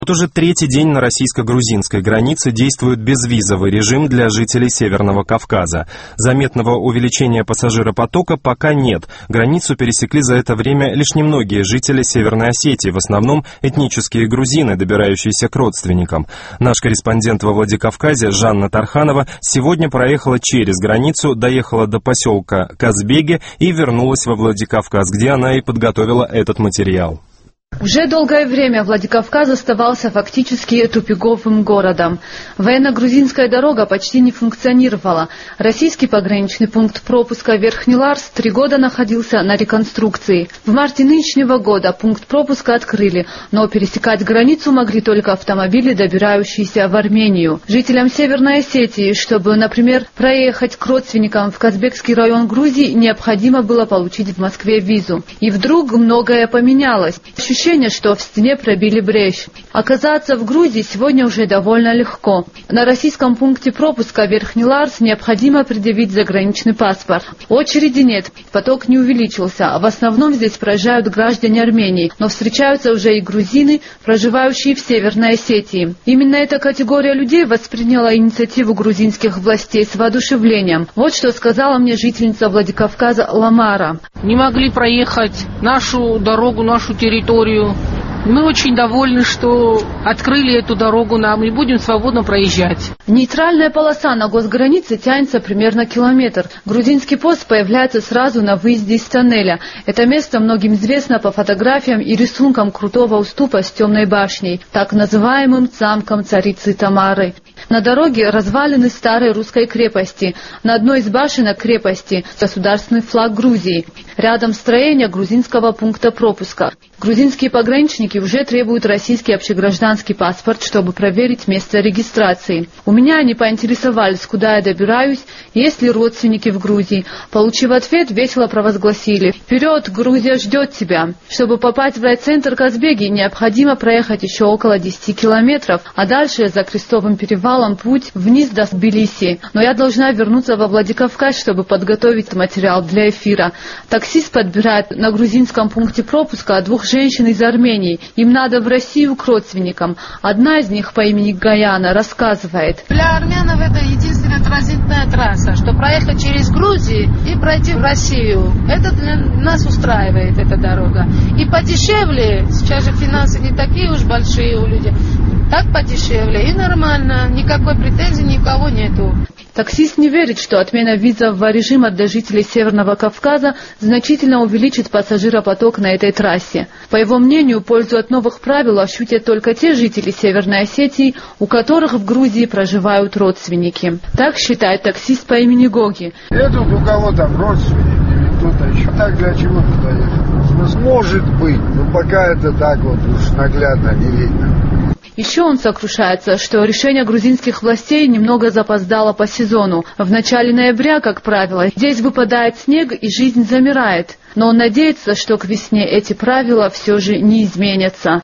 Вот уже третий день на российско-грузинской границе действует безвизовый режим для жителей Северного Кавказа. Заметного увеличения пассажиропотока пока нет. Границу пересекли за это время лишь немногие жители Северной Осетии, в основном этнические грузины, добирающиеся к родственникам. Наш корреспондент во Владикавказе Жанна Тарханова сегодня проехала через границу, доехала до поселка Казбеги и вернулась во Владикавказ, где она и подготовила этот материал. Уже долгое время Владикавказ оставался фактически тупиковым городом. Военно-грузинская дорога почти не функционировала. Российский пограничный пункт пропуска Верхний Ларс 3 года находился на реконструкции. В марте нынешнего года пункт пропуска открыли, но пересекать границу могли только автомобили, добирающиеся в Армению. Жителям Северной Осетии, чтобы, например, проехать к родственникам в Казбекский район Грузии, необходимо было получить в Москве визу. И вдруг многое поменялось. Ощущение, что в стене пробили брешь. Оказаться в Грузии сегодня уже довольно легко. На российском пункте пропуска Верхний Ларс необходимо предъявить заграничный паспорт. Очереди нет, поток не увеличился. В основном здесь проезжают граждане Армении, но встречаются уже и грузины, проживающие в Северной Осетии. Именно эта категория людей восприняла инициативу грузинских властей с воодушевлением. Вот что сказала мне жительница Владикавказа Ламара. Не могли проехать нашу дорогу, нашу территорию. Мы очень довольны, что открыли эту дорогу нам и будем свободно проезжать. Нейтральная полоса на госгранице тянется примерно километр. Грузинский пост появляется сразу на выезде из тоннеля. Это место многим известно по фотографиям и рисункам крутого уступа с темной башней, так называемым замком царицы Тамары. На дороге развалины старой русской крепости. На одной из башенок крепости государственный флаг Грузии. Рядом строение грузинского пункта пропуска. Грузинские пограничники уже требуют российский общегражданский паспорт, чтобы проверить место регистрации. У меня они поинтересовались, куда я добираюсь, есть ли родственники в Грузии. Получив ответ, весело провозгласили: «Вперед, Грузия ждет тебя!». Чтобы попасть в райцентр Казбеги, необходимо проехать еще около 10 километров, а дальше за Крестовым перевалом путь вниз до Тбилиси. Но я должна вернуться во Владикавказ, чтобы подготовить материал для эфира. Таксист подбирает на грузинском пункте пропуска 2 женщин из Армении. Им надо в Россию к родственникам. Одна из них по имени Гаяна рассказывает. Для армянов это единственная транзитная трасса, что проехать через Грузию и пройти в Россию. Это для нас устраивает, эта дорога. И подешевле, сейчас же финансы не такие уж большие у людей. Так подешевле и нормально, никакой претензии ни у кого нету. Таксист не верит, что отмена визового режима для жителей Северного Кавказа значительно увеличит пассажиропоток на этой трассе. По его мнению, пользу от новых правил ощутят только те жители Северной Осетии, у которых в Грузии проживают родственники. Так считает таксист по имени Гоги. Это у кого там родственники, кто-то еще. Так для чего туда ехать? Может быть, но пока это так вот уж наглядно не видно. Еще он сокрушается, что решение грузинских властей немного запоздало по сезону. В начале ноября, как правило, здесь выпадает снег и жизнь замирает. Но он надеется, что к весне эти правила все же не изменятся.